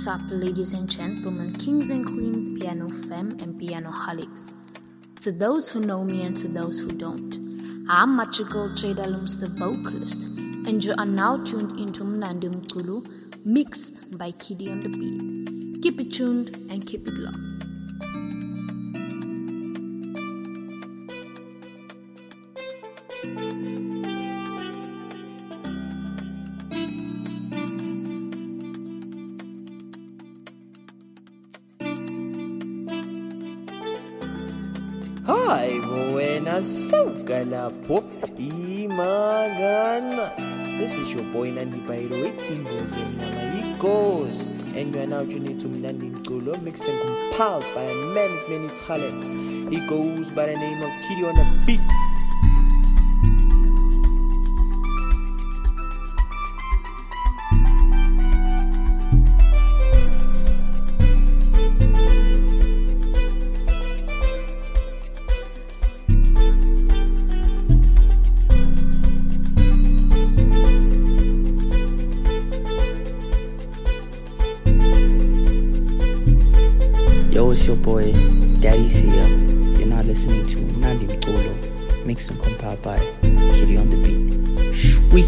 What's up, ladies and gentlemen, kings and queens, piano femme and piano holics. To those who know me and to those who don't, I'm Magical Jada Looms, the vocalist, and you are now tuned into Mnandi Mculu, mixed by Kiddy on the beat. Keep it tuned and keep it locked. Hi, buenas, sauka lapho, imagana. This is your boy Nandi Bairo, Timbozi Ghost, and you are now tuning to Mnandi Mculu, mixed and compiled by a man with many talents. He goes by the name of Kiddy on the beat. Yo, it's your boy, Daddy's here. You're now listening to Mnandi Mculu, mixed and compiled by Kiddy on the beat. Sweet.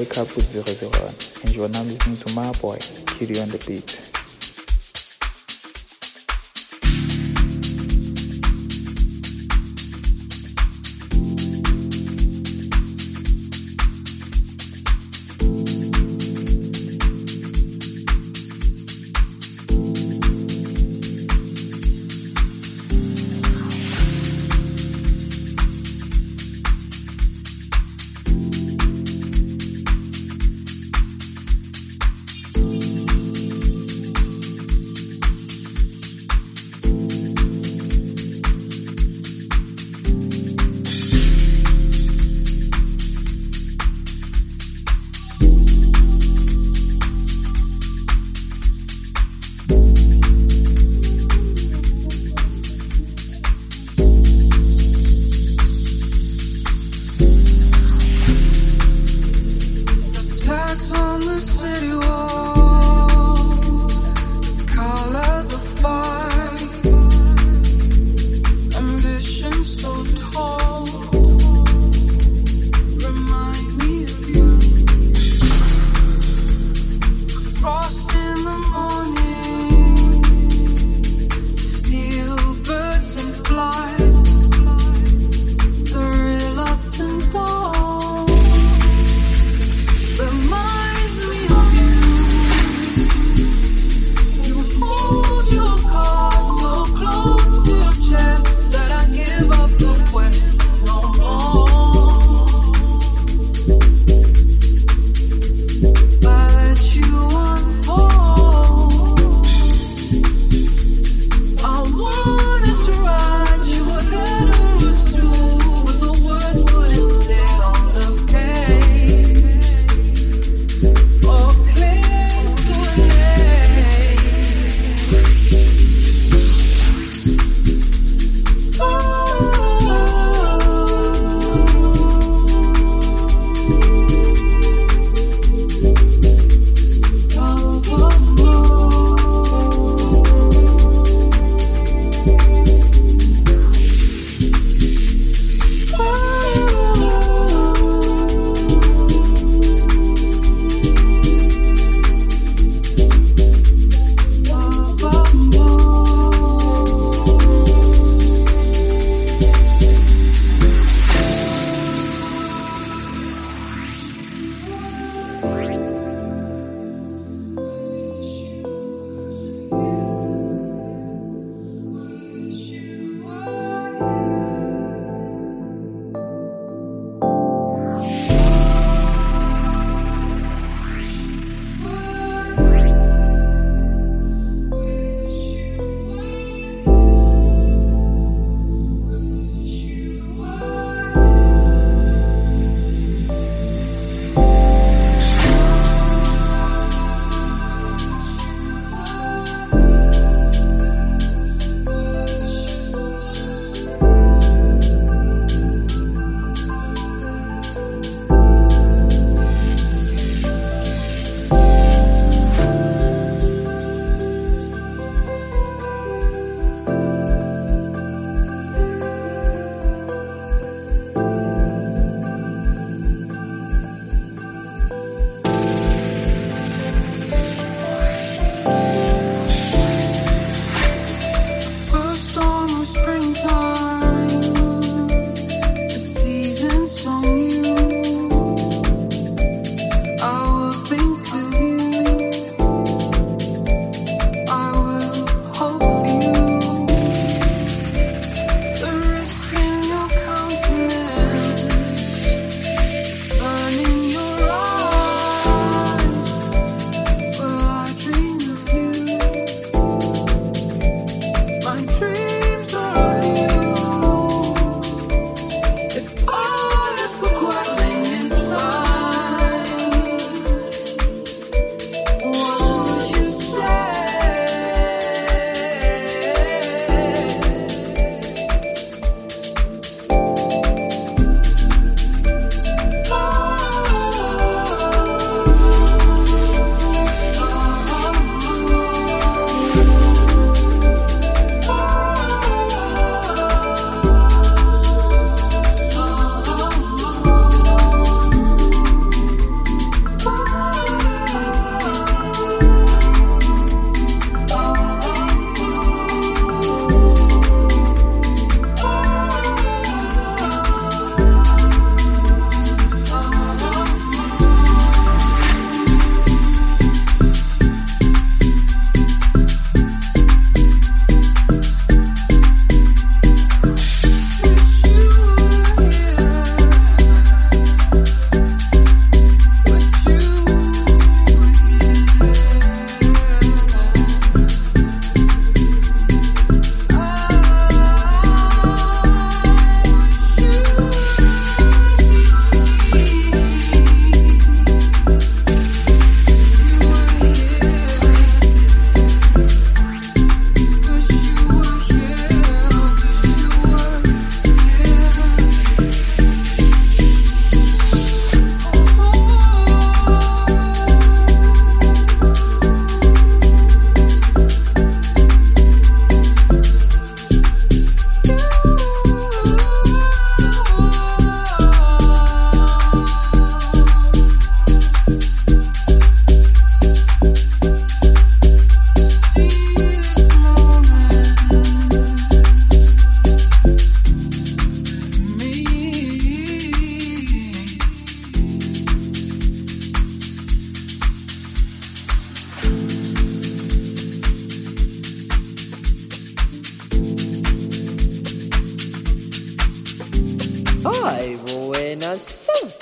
Wake Up with 001, and you are now listening to my boy, Kitty on the beat.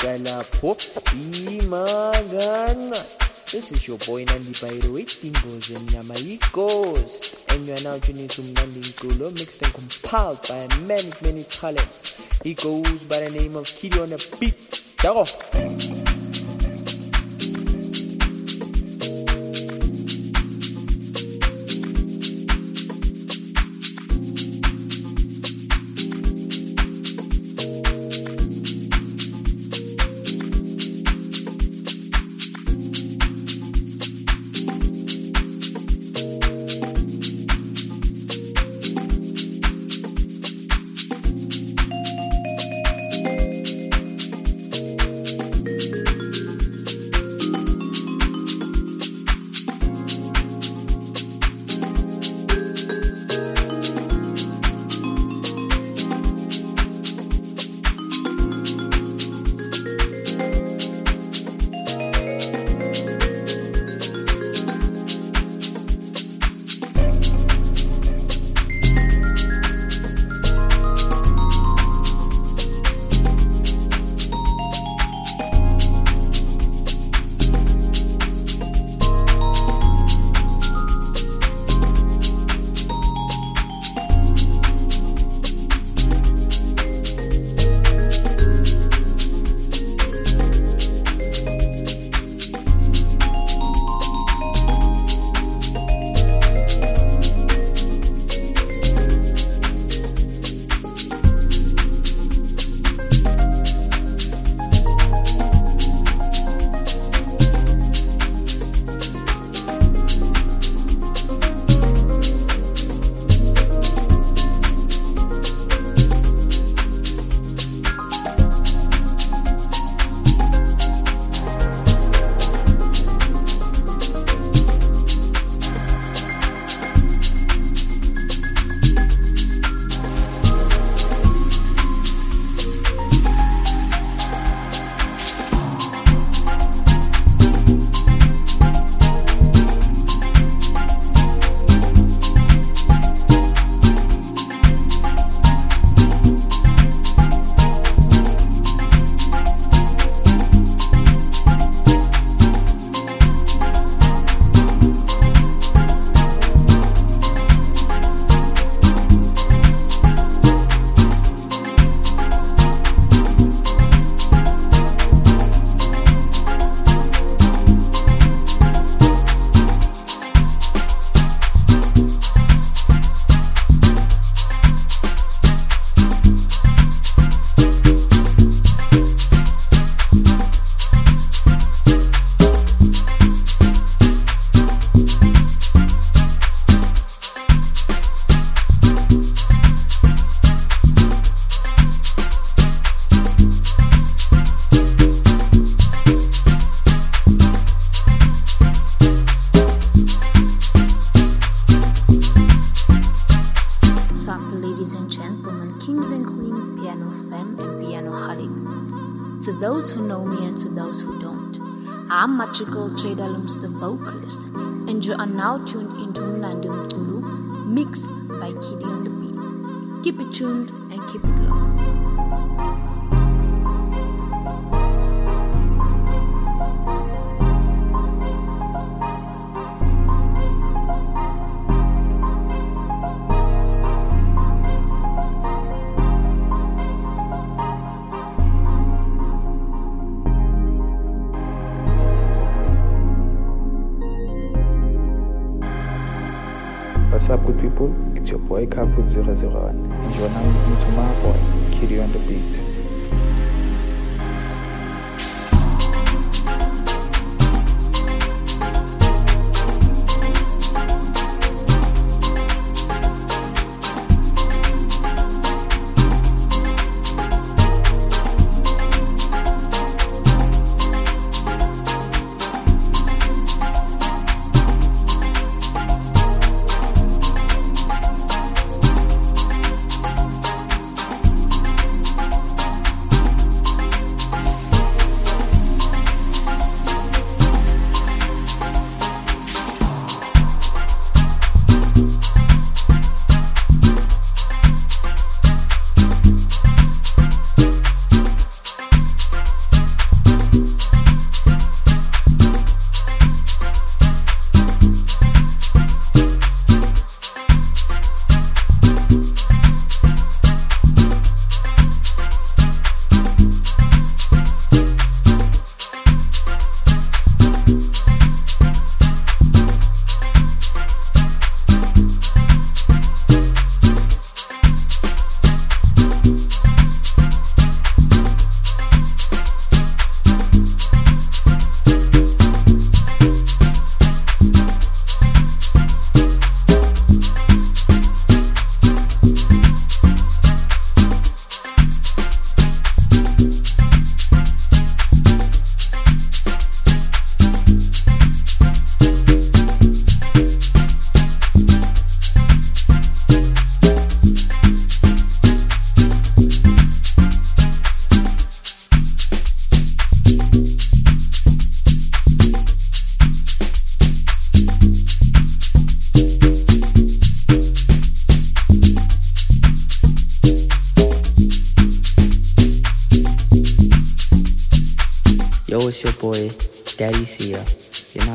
lapho imagana. This is your boy Nandi Pyro with Dingozi Emnyama Ghost, and you are now tuning to Nandi Mculo, mixed and compiled by many talents. He goes by the name of Kiddy on the beat. Dago. To those who know me and to those who don't, I'm Magical Tradalums the vocalist, and you are now tuned into Mnandi Mculo, mixed by Kiddy on the beat. Keep it tuned and keep it low. What's up, good people? It's your boy Kaput001, and you are now listening to my boy, Kiddy on the beat.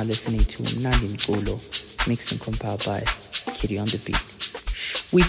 listening to Mnandi Mculo, mixed and compiled by Kitty on the Beat. Sweet.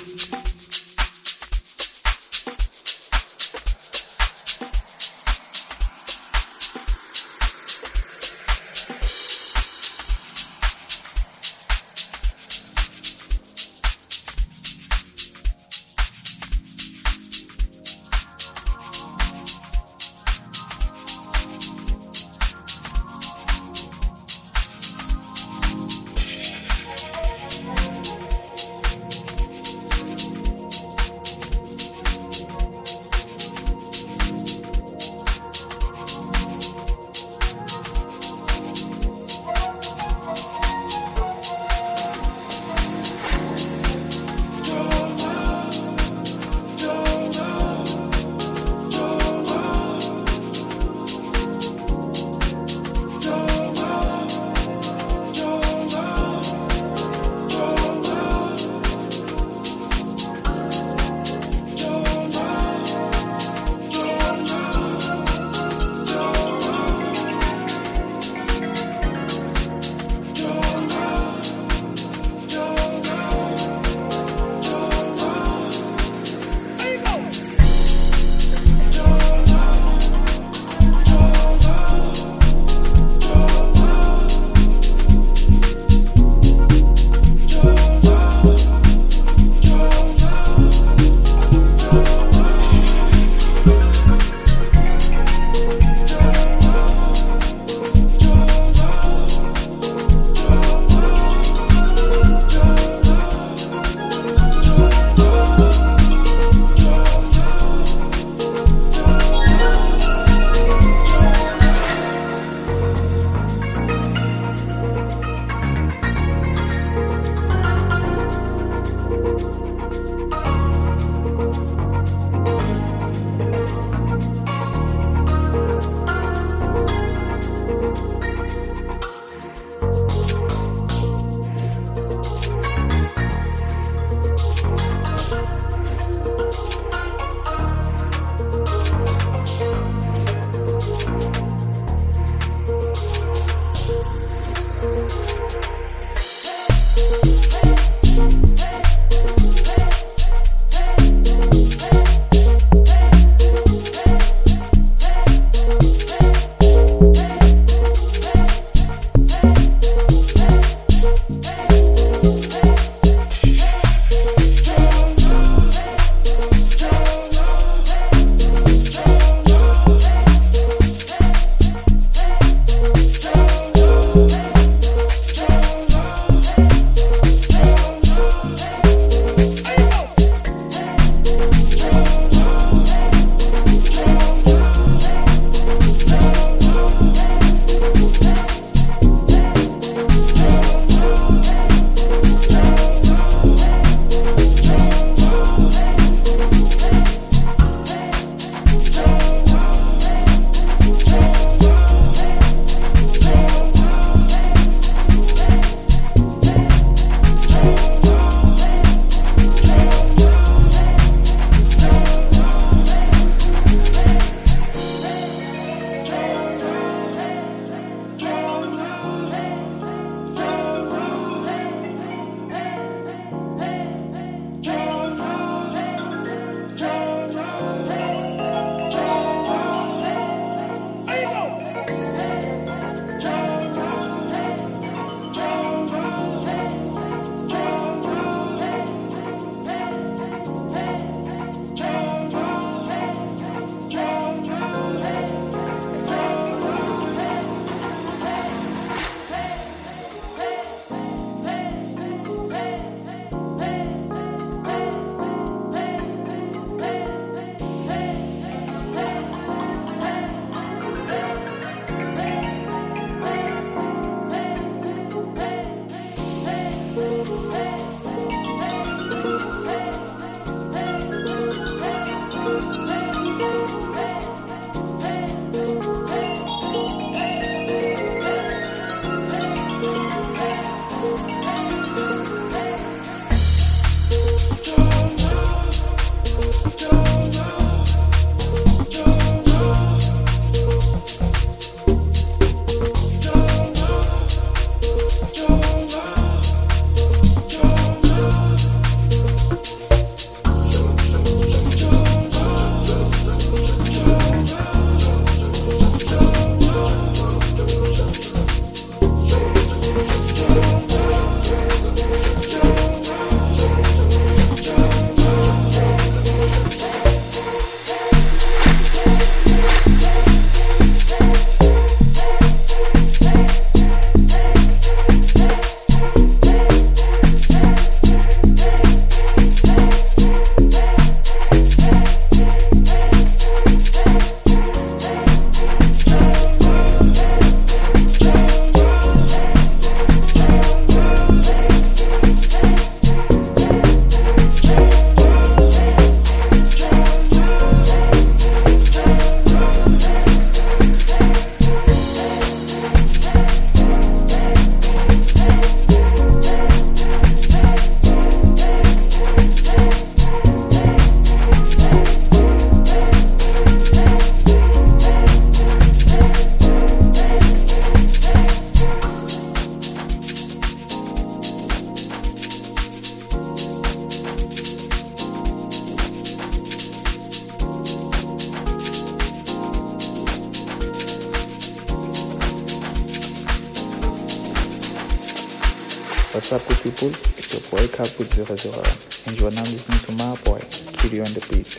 What's up, good people? It's your boy Capwood 001, and you are now listening to my boy, Kitty on the beat.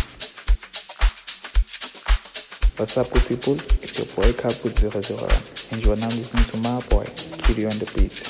What's up, good people? It's your boy Capwood 001, and you are now listening to my boy, Kitty on the beat.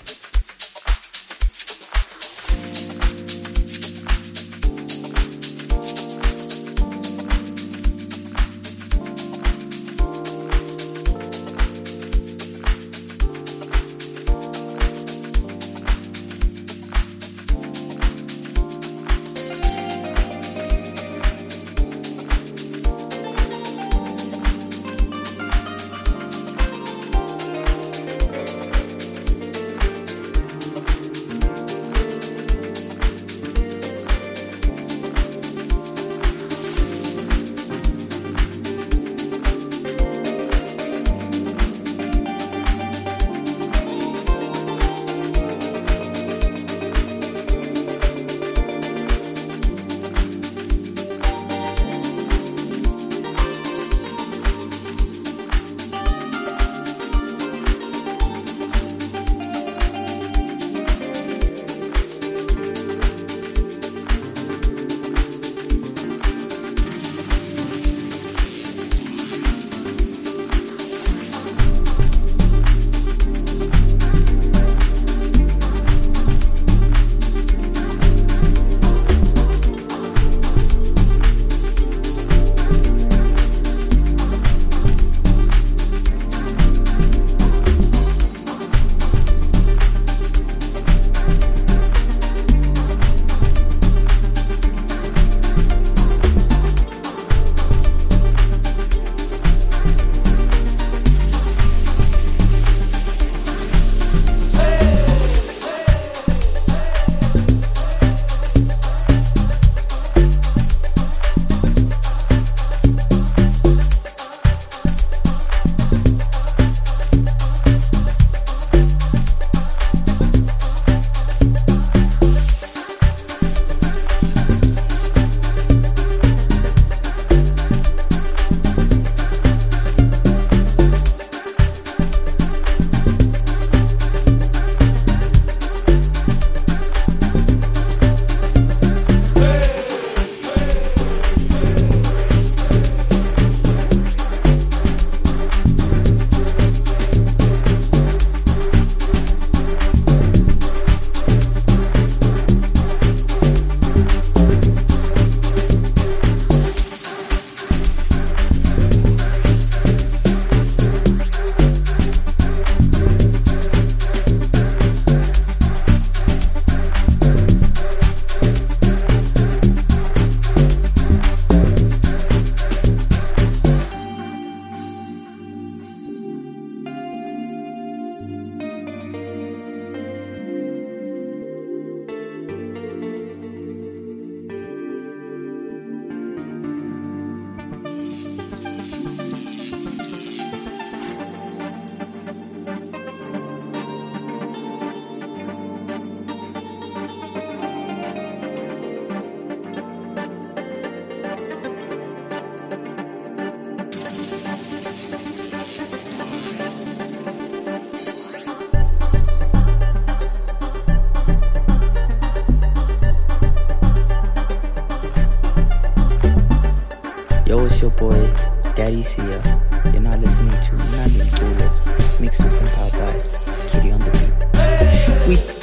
Yo, it's your boy, Daddy Sia. You're now listening to Nandi Mculo, mixed and compiled by Kitty on the beat. Sweet.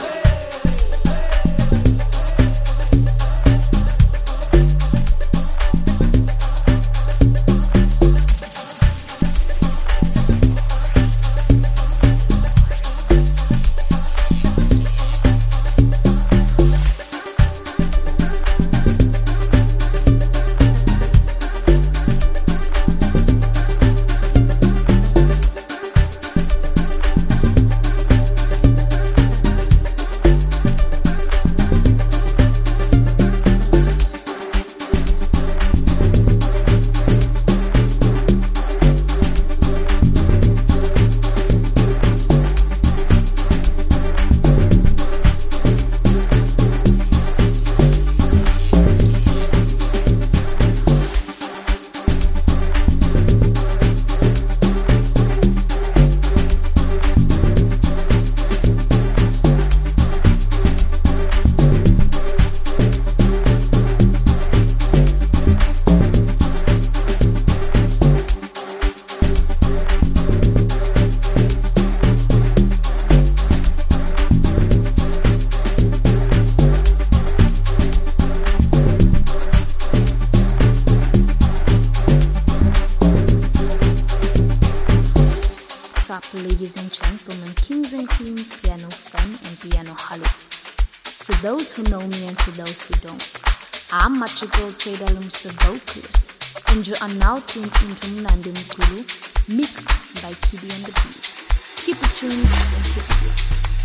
To those who know me and to those who don't, I'm Magical Trader Lums, the vocalist, and you are now tuned into Mnandi Mkulu, mixed by Kiddy and the Beat. Keep it tuned and keep it lit.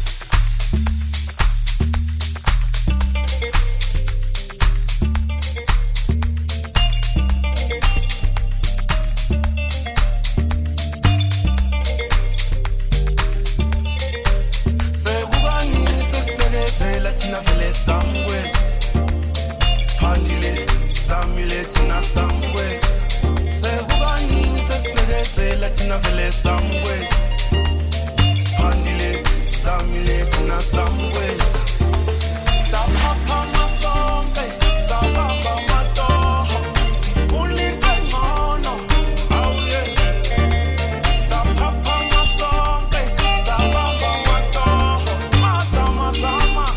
Latina vele somewhere, spandile, samile tina somewhere. Se ubani se spege se Latina vele somewhere, spandile, samile tina somewhere. Sa papa masonge, sa baba mato, si fully mono, oh yeah. Sa papa masonge, sa baba mato, sama sama.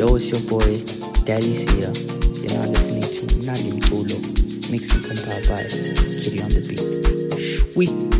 Yo, it's your boy, Daddy's here. You're now listening to Nandi Mtolo, mixed and compiled by Kitty on the beat. Sweet.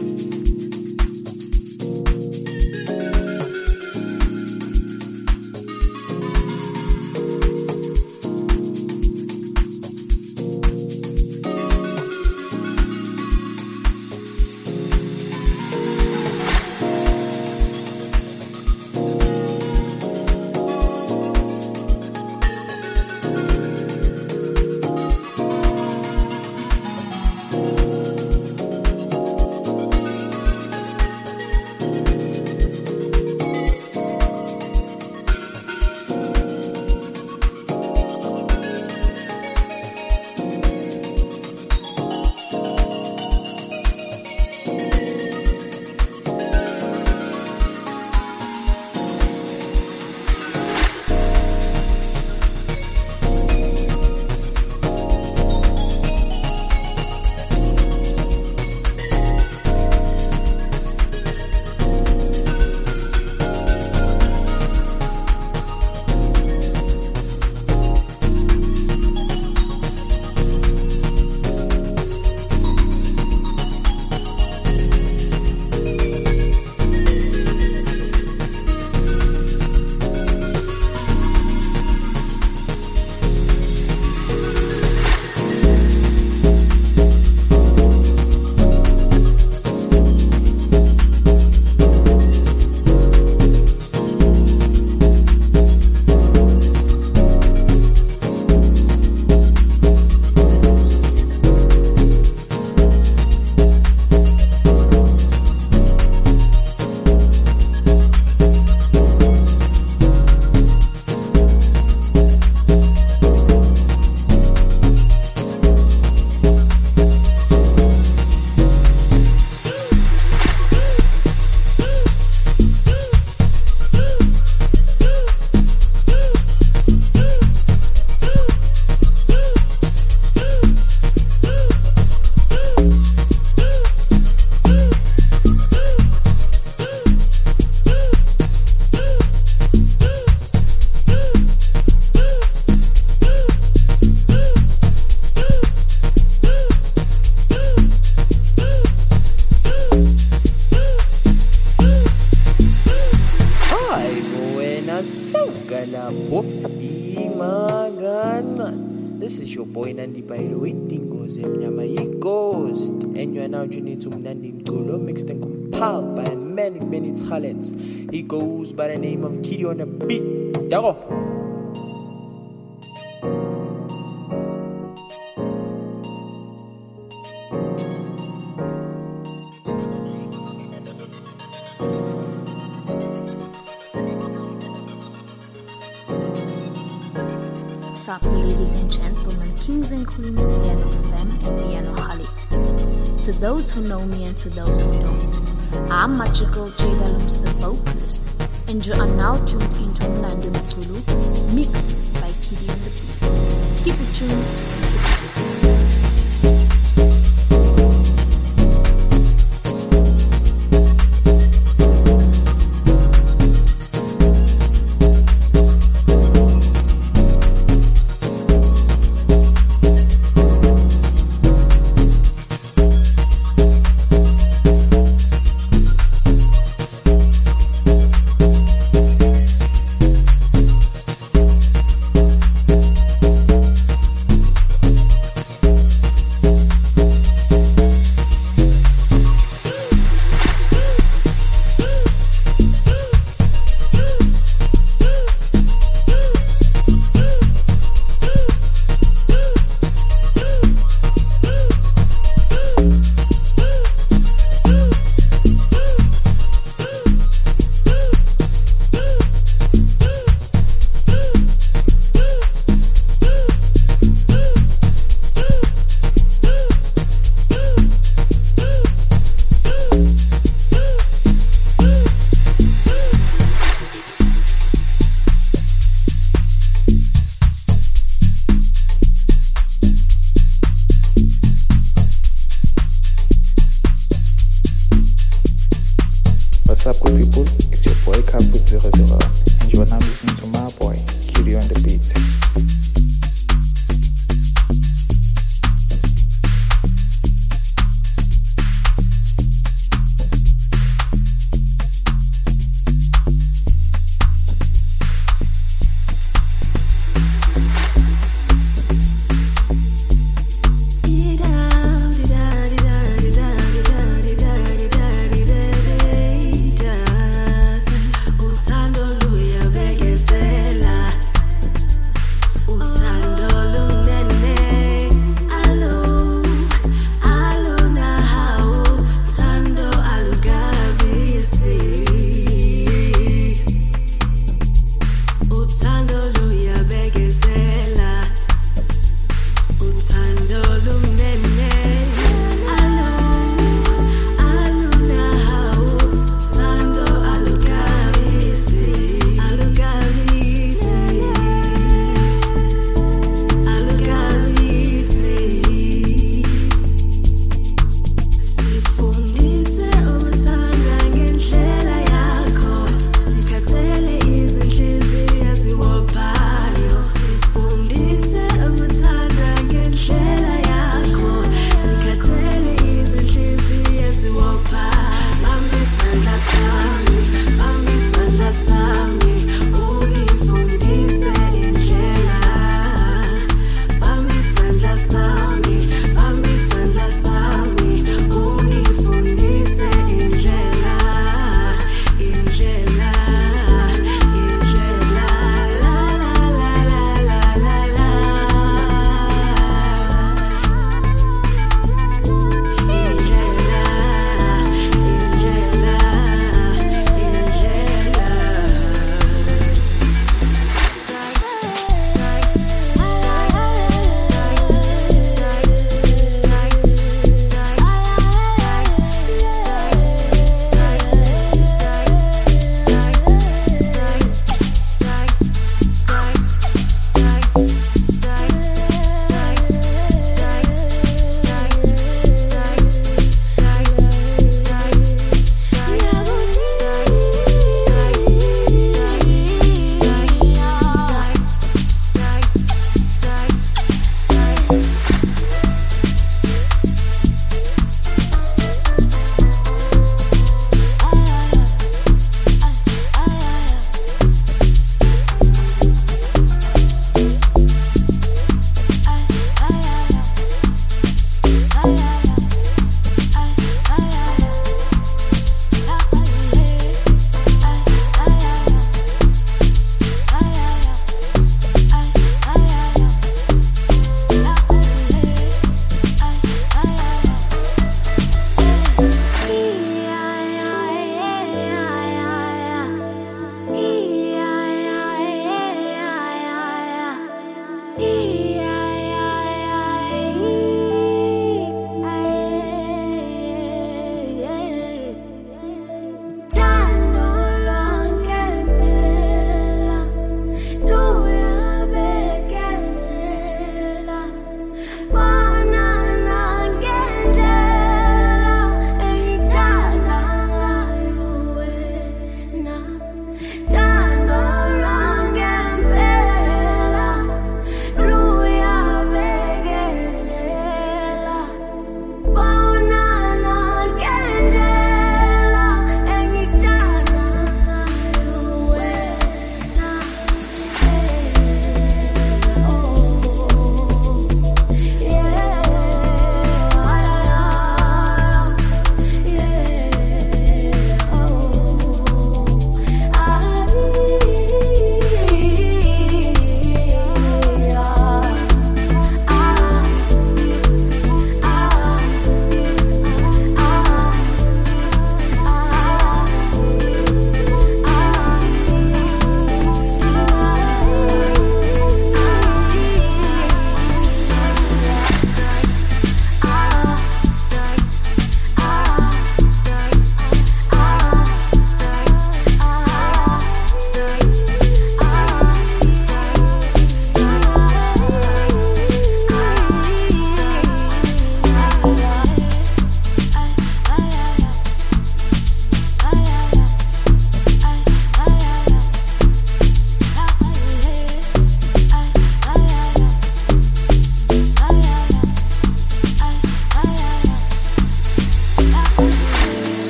This is your boy Nandi Bairo Dingoes Mnyama Ghost, and you are now tuning to Nandi Mtolo, mixed and compiled by many talents. He goes by the name of Kitty on the beat. Dago. What's up, ladies and gentlemen, kings and queens, piano femme and piano holics. To those who know me and to those who don't, I'm Magical Jada Looms, the vocalist, and you are now tuned into Nandi Mtolo, mixed by Kitty on the beat. Keep it tuned.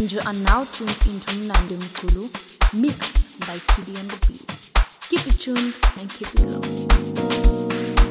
and you are now tuned into Mnandi Mkulu, mixed by Kiddy on the beat. Keep it tuned and keep it low.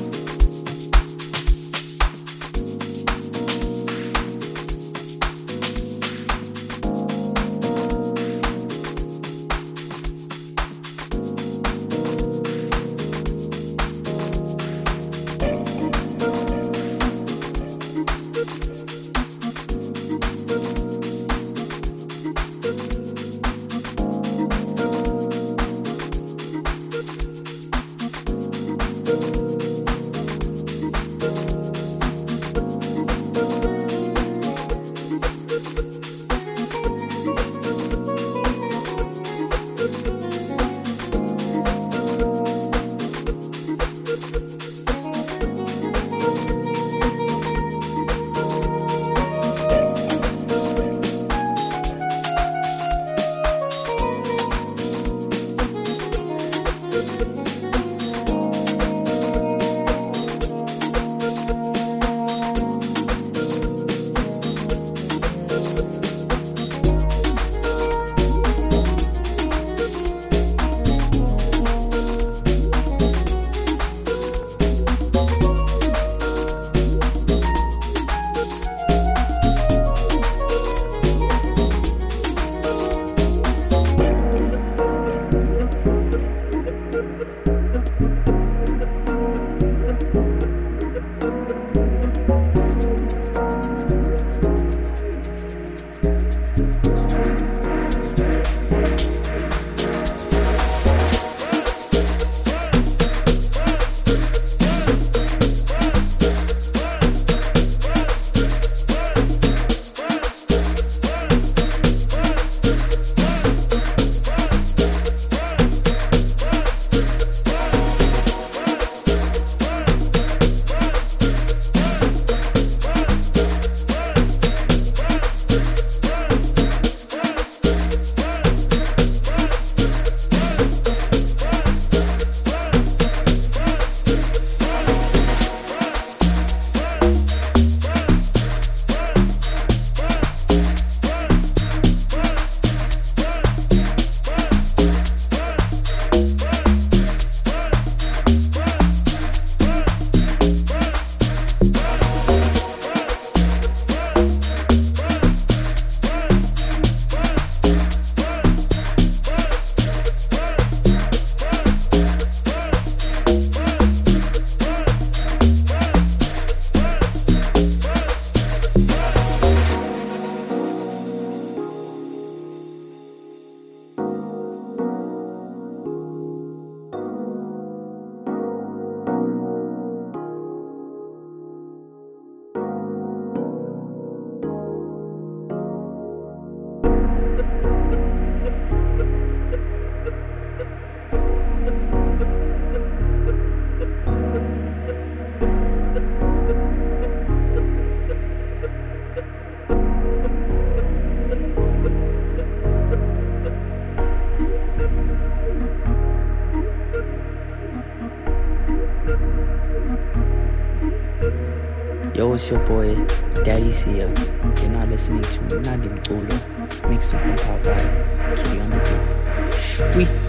Yo, it's your boy, Daddy Sia. You're now listening to Mnandi Mkulu, mixed and compiled by Kiddy on the beat.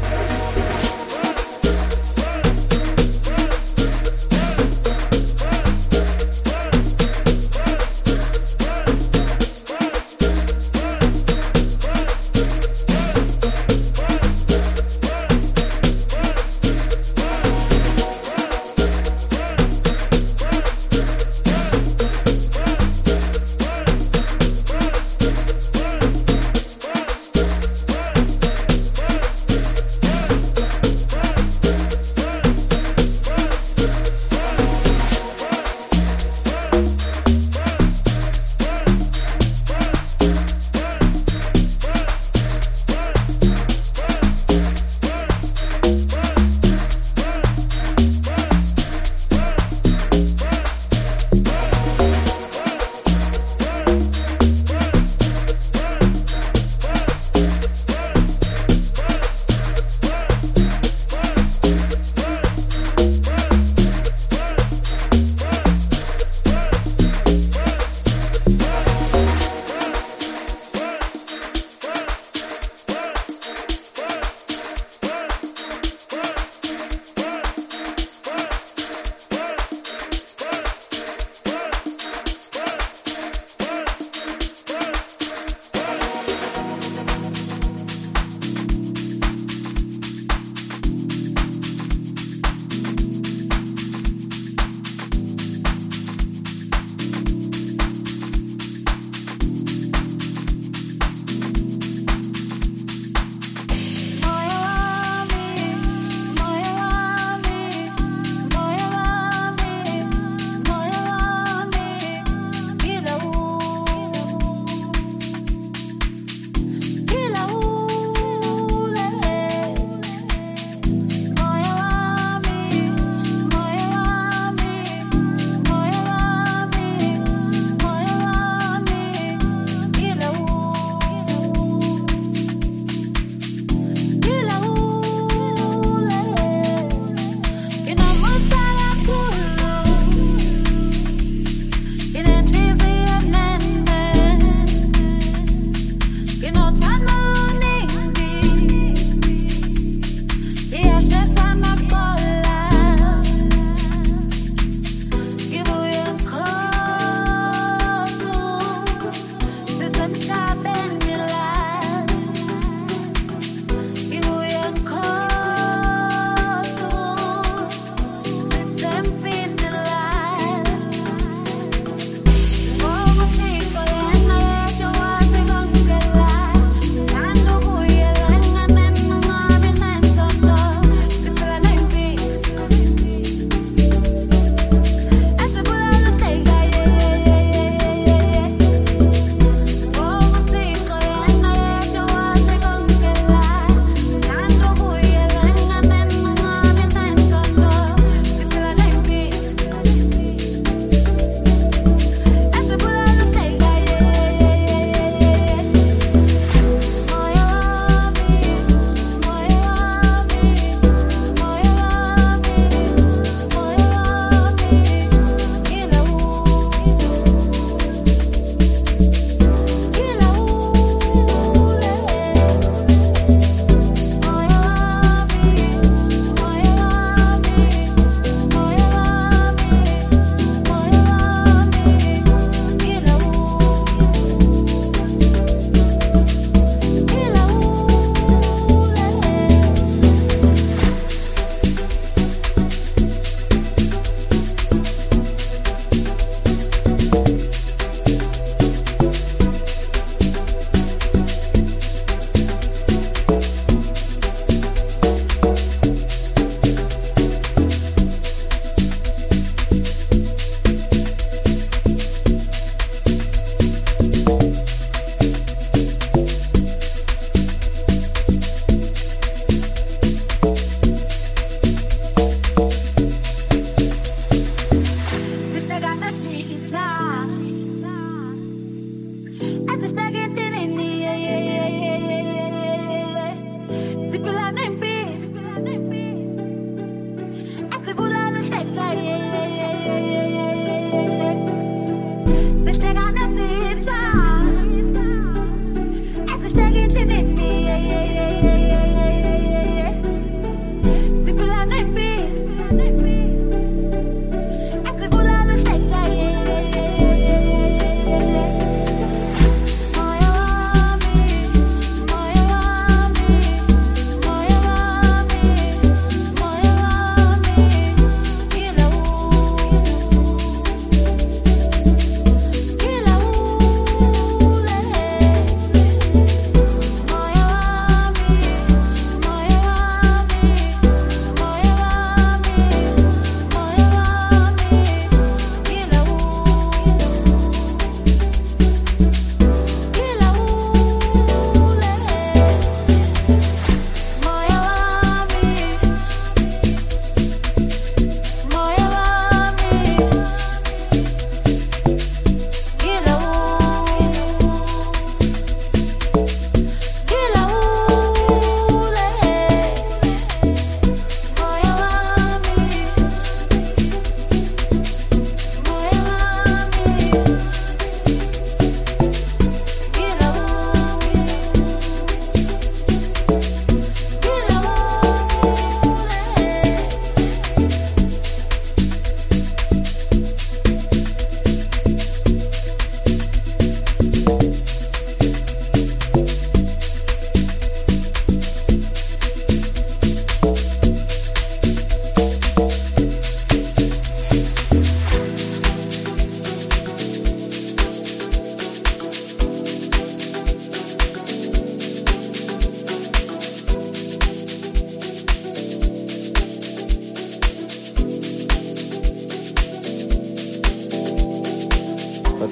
Sweet.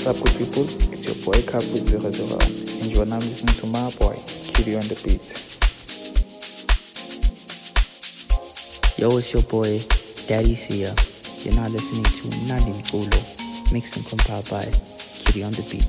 What's up, good people? It's your boy Cap with 001, and you are now listening to my boy, Kitty on the beat. Yo, it's your boy, Daddy Sia. You're now listening to Nandi Mkolo, mixed and compiled by Kitty on the beat.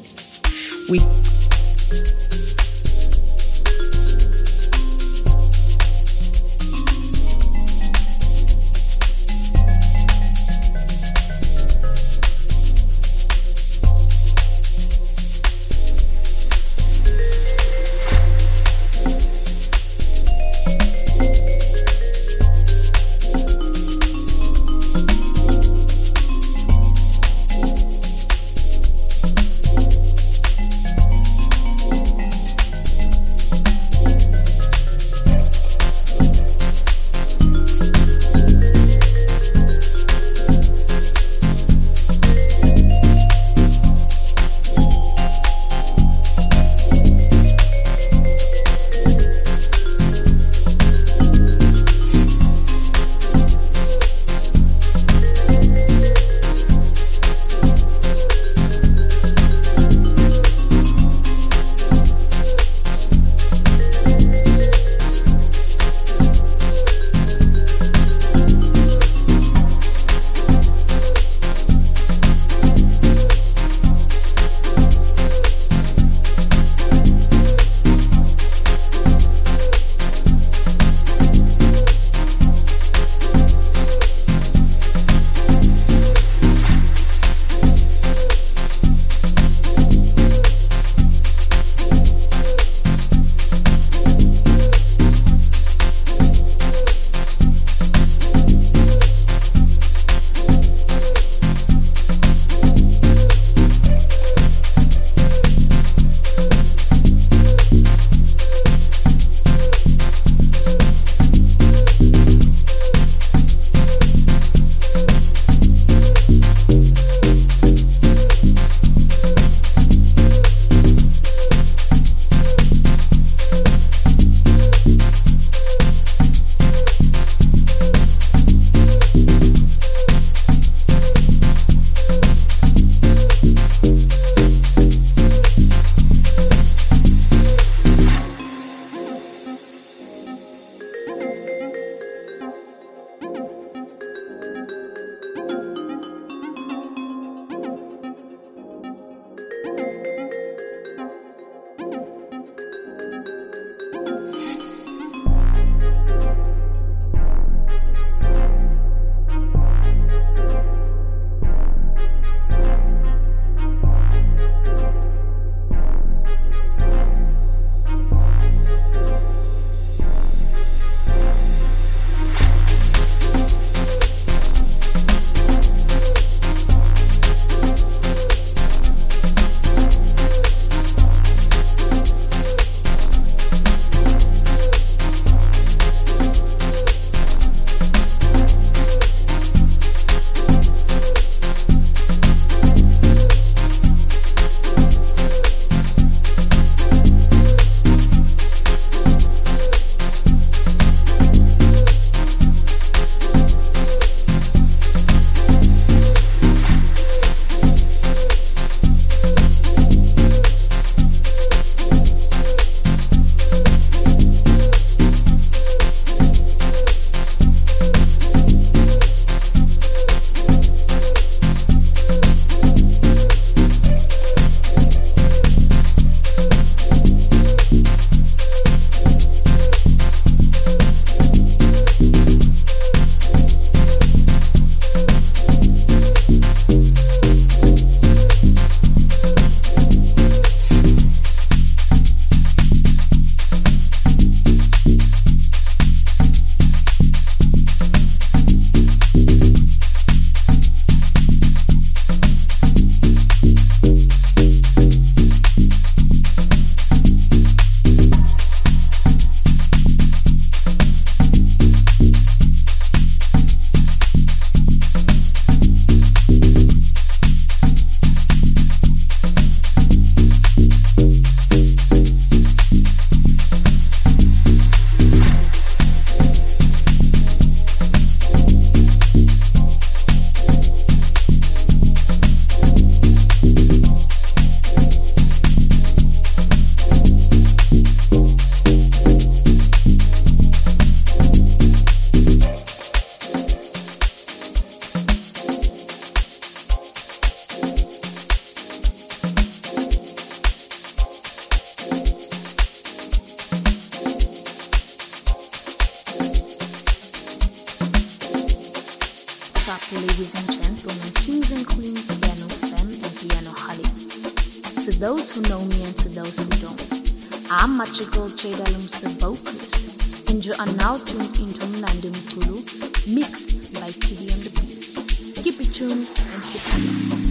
What's up, ladies and gentlemen, kings and queens, piano femme and piano holics. To those who know me and to those who don't, I'm Magical Chedalums, the vocalist, and you are now tuned into Mnandi Mtulu, mixed by Kiddy on the beat. Keep it tuned and keep it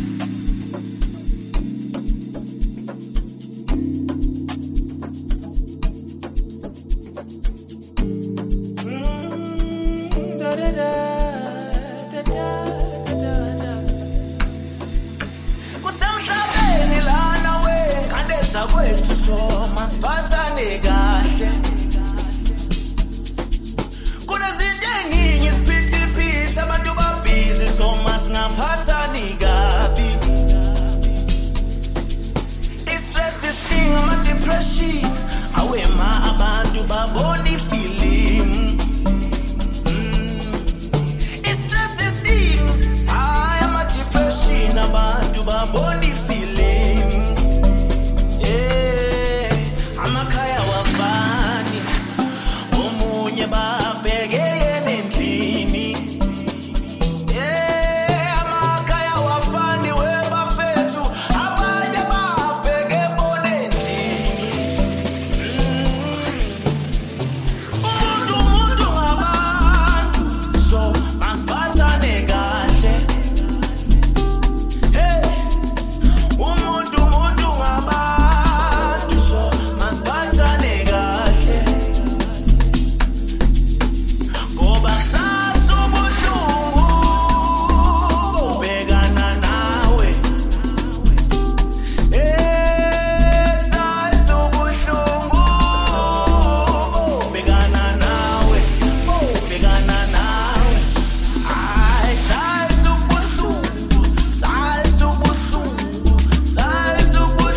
kwethu so masiphathane kahle kunezinto eningi isiphithiphithi abantu babhizi so masingaphathani kabi i-stress isting ama-depression awema abantu babona ifilimu i-stress isting hayi ama-depression abantu babona ifilimu amakhaya wafani omunye babhekeye nendlini amakhaya wafani webafethu abanye babheke bonendlini umuntu ngabantu so masiphathane kahle umuntu ngabantu so masiphathane kahle ngoba sazi ubuhlungu ubhekana nawe sazi ubuhlungu ubhekana nawe hayi sazi ubuhlungu sazi ubuhlungu sazi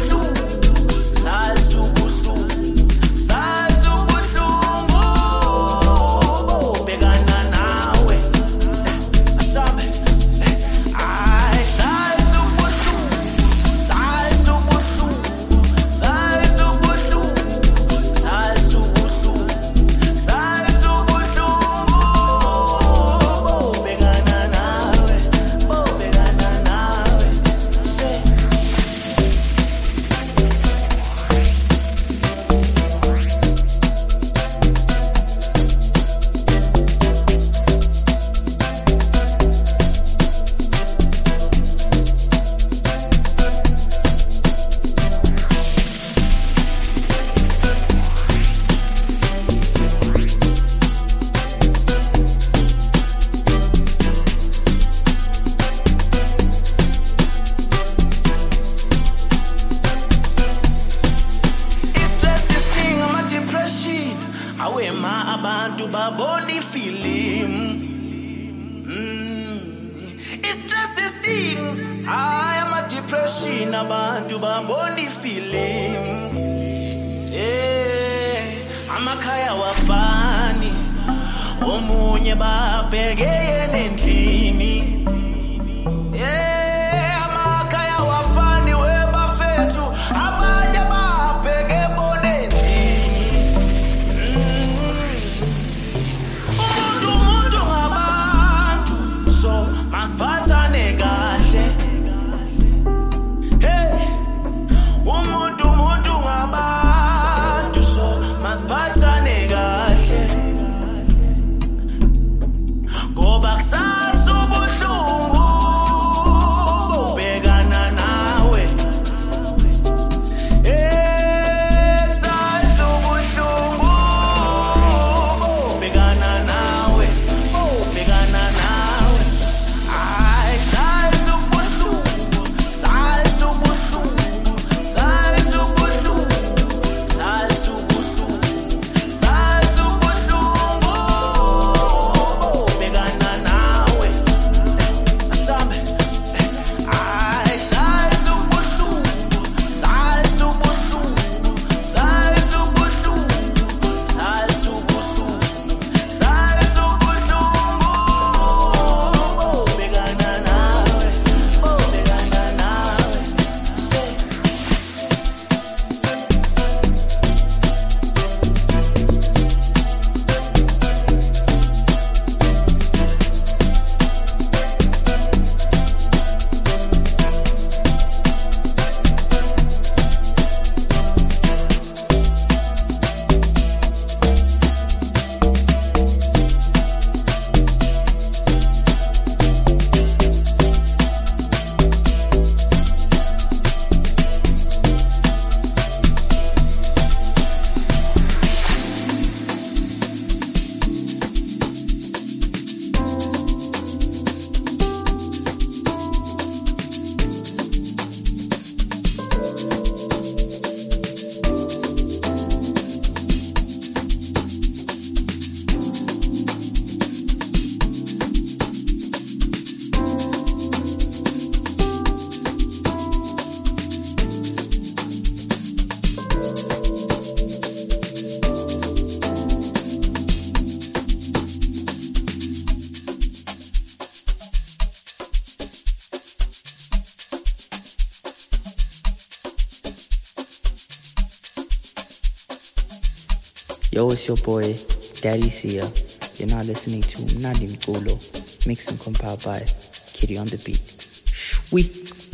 ubuhlungu ubhekana nawe asabe hayi sazi ubuhlungu sazi ubuhlungu sazi ubuhlungu ubhekana nawe say i-stress isting ama-depression awema abantu babona ifilimu i-stress isting hayi ama-depression abantu babona ifilimu amakhaya wafani omunye babhekeye nendlini amakhaya wafani webafethu abanye babheke bonendlini umuntu ngabantu so masiphathane kahle umuntu ngabantu so masiphathane kahle ngoba kusasa Yo, it's your boy, Daddy Sia. You're now listening to Mnandi Mculo, mixed and compiled by Kitty on the Beat. Sweet.